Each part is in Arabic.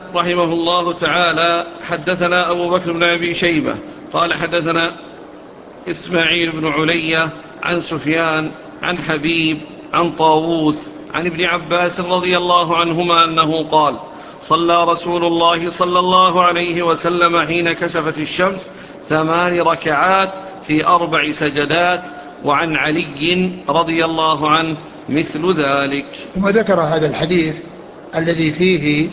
رحمه الله تعالى حدثنا أبو بكر بن أبي شيبة قال حدثنا إسماعيل بن علية عن سفيان عن حبيب عن طاووس عن ابن عباس رضي الله عنهما أنه قال صلى رسول الله صلى الله عليه وسلم حين كسفت الشمس 8 ركعات في 4 سجدات. وعن علي رضي الله عنه مثل ذلك. ثم ذكر هذا الحديث الذي فيه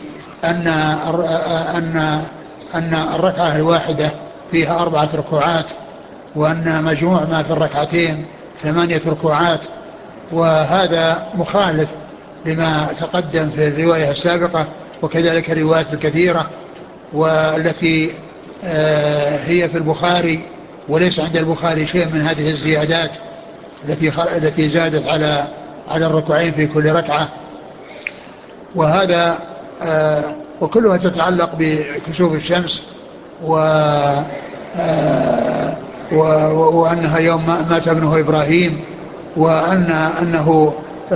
أن أن الركعة الواحدة فيها 4 ركوعات، وأن مجموع ما في الركعتين 8 ركوعات، وهذا مخالف لما تقدم في الرواية السابقة، وكذلك الروايات الكثيرة والتي هي في البخاري، وليس عند البخاري شيء من هذه الزيادات التي زادت على الركوعين في كل ركعة. وهذا وكلها تتعلق بكسوف الشمس وأنها يوم مات ابنه إبراهيم، وأنه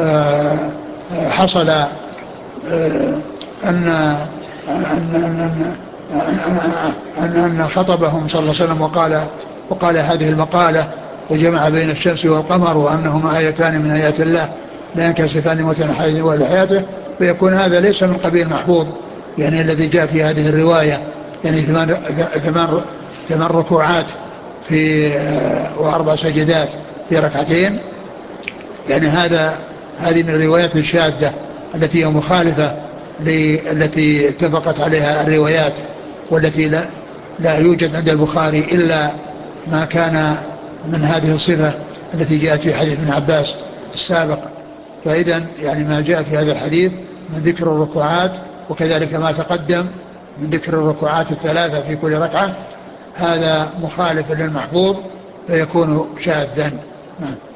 حصل أن خطبهم صلى الله عليه وسلم وقال هذه المقالة، وجمع بين الشمس والقمر وأنهما آيتان من آيات الله لا ينكسفان موتا أحد ولا حياته، فيكون هذا ليس من قبيل محفوظ، يعني الذي جاء في هذه الرواية، يعني 8 ركوعات في و4 سجدات في ركعتين، يعني هذه من الروايات الشاذة التي هي مخالفة التي اتفقت عليها الروايات، والتي لا يوجد عند البخاري إلا ما كان من هذه الصفة التي جاءت في حديث ابن عباس السابق. فإذا يعني ما جاء في هذا الحديث من ذكر الركوعات، وكذلك ما تقدم من ذكر الركوعات 3 في كل ركعة، هذا مخالف للمحفوظ فيكون شاذا.